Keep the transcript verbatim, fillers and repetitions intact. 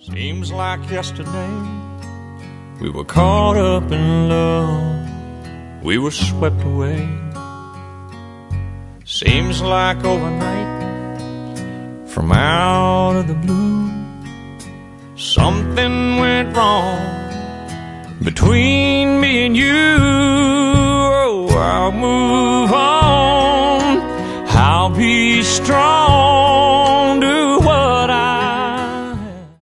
Seems like yesterday we were caught up in love, we were swept away. Seems like overnight, from out of the blue, something went wrong between me and you. Oh, I'll move on, I'll be strong,